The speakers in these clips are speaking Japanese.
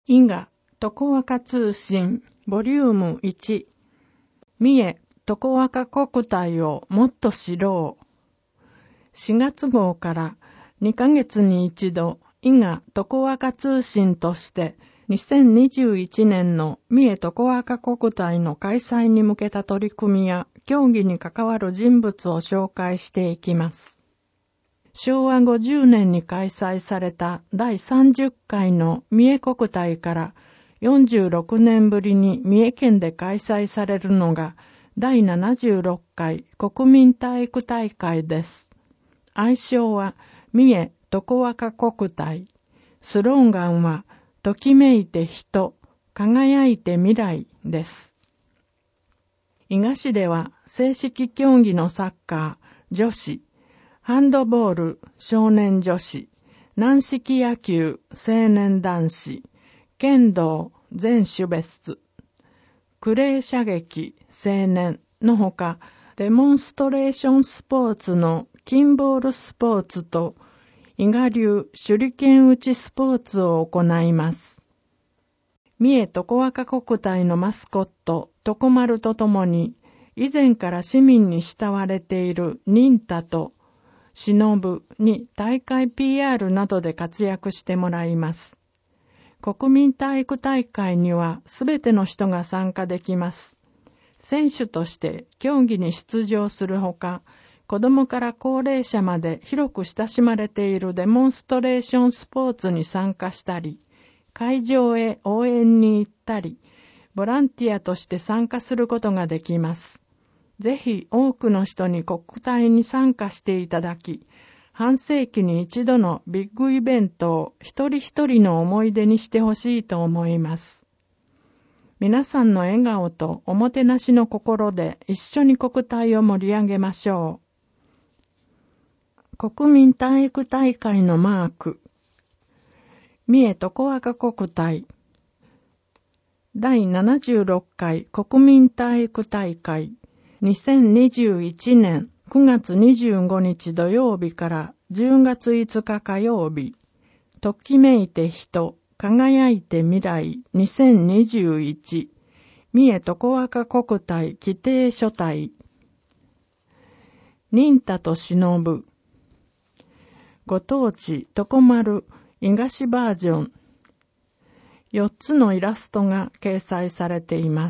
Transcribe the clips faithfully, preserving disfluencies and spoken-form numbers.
伊賀常若通信ボリュームいち、三重常若国体をもっと知ろう。しがつ号からにかげつに一度伊賀常若通信としてにせんにじゅういちねんの三重常若国体の開催に向けた取り組みや競技に関わる人物を紹介していきます。しょうわごじゅうねんに開催されただいさんじゅっかいの三重国体からよんじゅうろくねんぶりに三重県で開催されるのがだいななじゅうろっかい国民体育大会です。愛称は三重常若国体。スローガンはときめいて人、輝いて未来です。伊賀市では正式競技のサッカー、女子、ハンドボール、少年女子、軟式野球、青年男子、剣道、全種別、クレー射撃、青年のほか、デモンストレーションスポーツのキンボールスポーツと、伊賀流手裏剣打ちスポーツを行います。三重常若国体のマスコット、常丸とともに、以前から市民に慕われている忍太と、忍に大会 ピーアール などで活躍してもらいます。国民体育大会にはすべての人が参加できます。選手として競技に出場するほか、子供から高齢者まで広く親しまれているデモンストレーションスポーツに参加したり、会場へ応援に行ったり、ボランティアとして参加することができます。ぜひ多くの人に国体に参加していただき、半世紀に一度のビッグイベントを一人一人の思い出にしてほしいと思います。皆さんの笑顔とおもてなしの心で一緒に国体を盛り上げましょう。国民体育大会のマーク。三重常若国体。だいななじゅうろっかい国民体育大会。にせんにじゅういちねんくがつにじゅうごにち土曜日からじゅうがついつか火曜日。ときめいて人、輝いて未来にせんにじゅういち。三重常若国体規定所帯。忍太と忍。ご当地常丸伊賀市バージョン。よっつのイラストが掲載されています。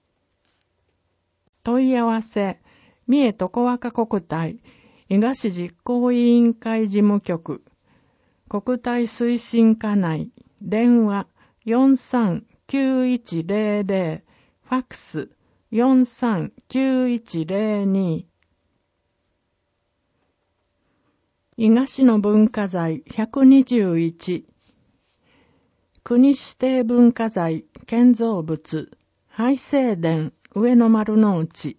問い合わせ、三重常若国体伊賀市実行委員会事務局、国体推進課内、電話 よんさんきゅういちゼロゼロ、ファックス よんさんきゅういちゼロに。伊賀市の文化財ひゃくにじゅういち、国指定文化財建造物、拝正殿上野丸の内。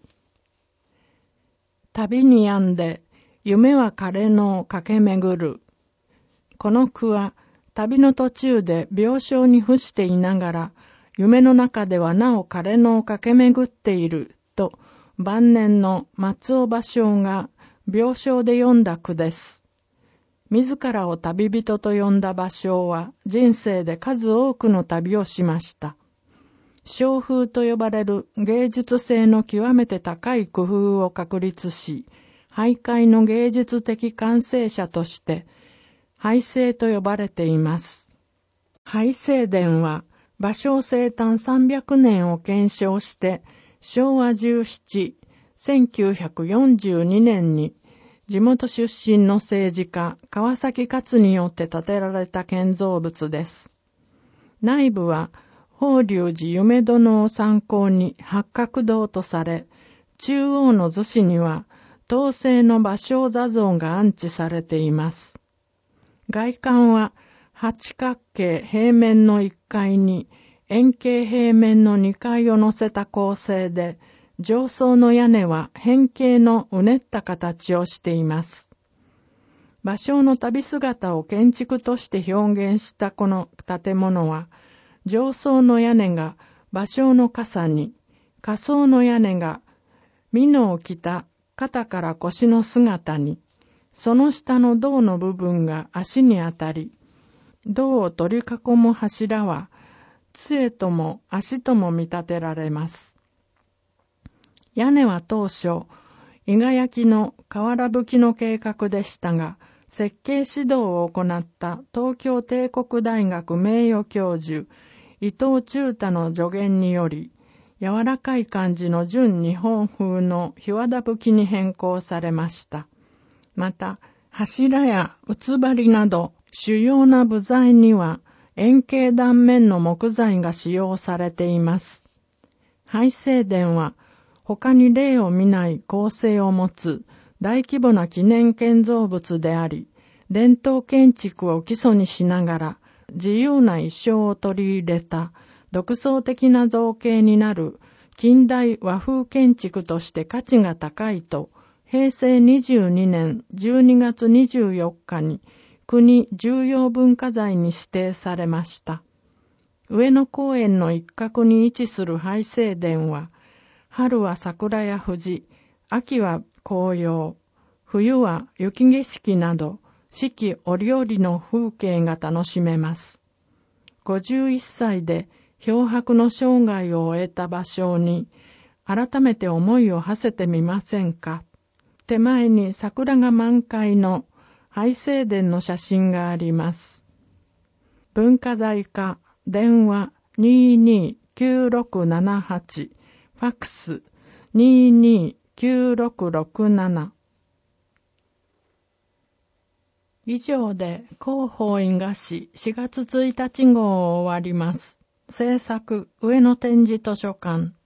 旅に病んで夢は彼の駆け巡る。この句は旅の途中で病床に伏していながら夢の中ではなお彼の駆け巡っていると晩年の松尾芭蕉が病床で読んだ句です。自らを旅人と呼んだ芭蕉は人生で数多くの旅をしました。小風と呼ばれる芸術性の極めて高い工夫を確立し、俳諧の芸術的完成者として、俳聖と呼ばれています。拝正殿は、芭蕉生誕さんびゃくねんを検証して、しょうわじゅうなな、せんきゅうひゃくよんじゅうにねんに、地元出身の政治家、川崎勝によって建てられた建造物です。内部は、法隆寺夢殿を参考に八角堂とされ、中央の厨子には陶製の芭蕉座像が安置されています。外観は八角形平面のいっかいに円形平面のにかいを乗せた構成で、上層の屋根は変形のうねった形をしています。芭蕉の旅姿を建築として表現したこの建物は、上層の屋根が芭蕉の傘に、下層の屋根が蓑を着た肩から腰の姿に、その下の胴の部分が足にあたり、胴を取り囲む柱は杖とも足とも見立てられます。屋根は当初、伊賀焼の瓦葺きの計画でしたが、設計指導を行った東京帝国大学名誉教授、伊藤忠太の助言により、柔らかい感じの純日本風の檜皮葺きに変更されました。また、柱やう張りなど主要な部材には円形断面の木材が使用されています。拝正殿は他に例を見ない構成を持つ大規模な記念建造物であり、伝統建築を基礎にしながら自由な意匠を取り入れた独創的な造形になる近代和風建築として価値が高いと、へいせいにじゅうにねんじゅうにがつにじゅうよっかに国重要文化財に指定されました。上野公園の一角に位置する拝正殿は、春は桜や藤、秋は紅葉、冬は雪景色など四季折々の風景が楽しめます。ごじゅういっさいで漂泊の生涯を終えた芭蕉に改めて思いを馳せてみませんか。手前に桜が満開の拝正殿の写真があります。文化財課電話 にーにーきゅうろくななはち、ファックス にーにーきゅうろくろくなな。以上で広報伊賀市しがつついたち号を終わります。制作上野展示図書館。